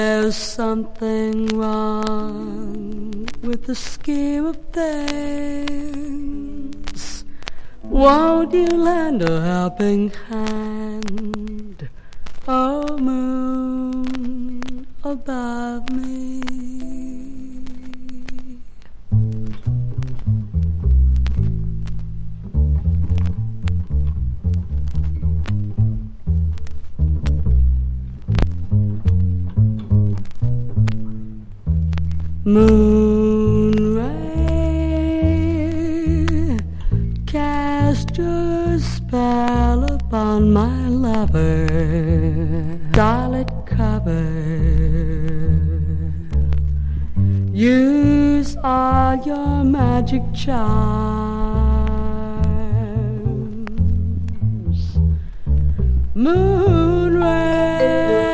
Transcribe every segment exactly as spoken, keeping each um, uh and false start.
There's something wrong with the scheme of things. Won't you lend a helping hand, oh moon above me? Moon ray, cast your spell upon my lover, starlit cover. Use all your magic charms. Moon ray,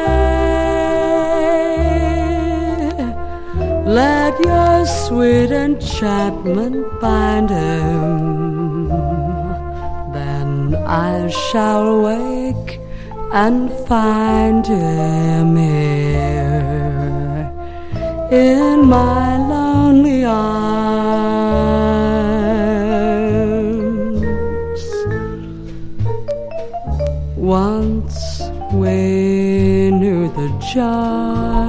let your sweet enchantment bind him. Then I shall wake and find him here in my lonely arms. Once we knew the joy